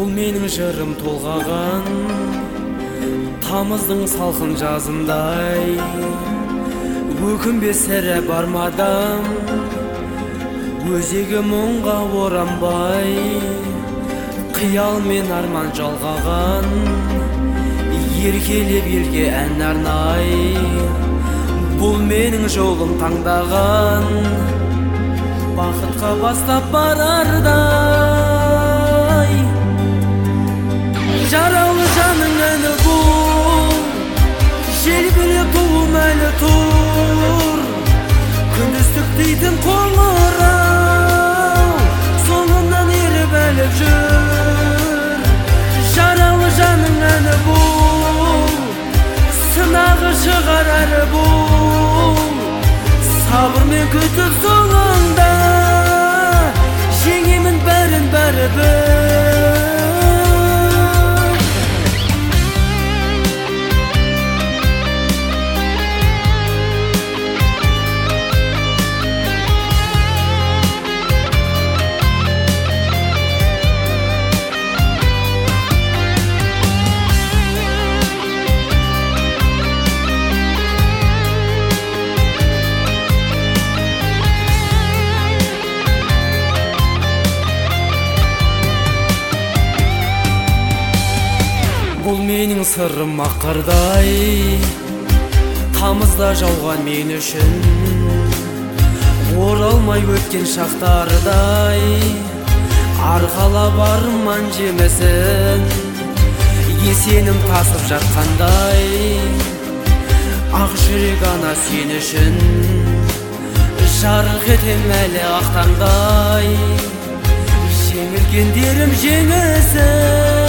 Бұл менің жырым толғаған тамыздың салқын жазындай, өкінбе сірә бармадам өзегі мұңға оранбай, қиял мен арман жалғаған еркелеп елге ән арнай. Бұл менің жолым таңдаған бақытқа бастап барардай, жаралы жаның әні бұл, желбіле туым әлі тұр, күндіздік дейтін қоңырау соңымнан еріп әліп жүр. Жаралы жаның әні бұл, сынағы шығар әрі бұл, сабырмен күтіп соңыңда жеңемін бәрін бәрібір. Бұл менің сырым аққардай, тамызда жауған мен үшін, оралмай өткен шақтардай, арқалап арман жемесін, есенім тасып жатқандай, ақ жүрек ана сен үшін, жарық етем әлі ақтаңдай, жеңілгендерім жеңісін.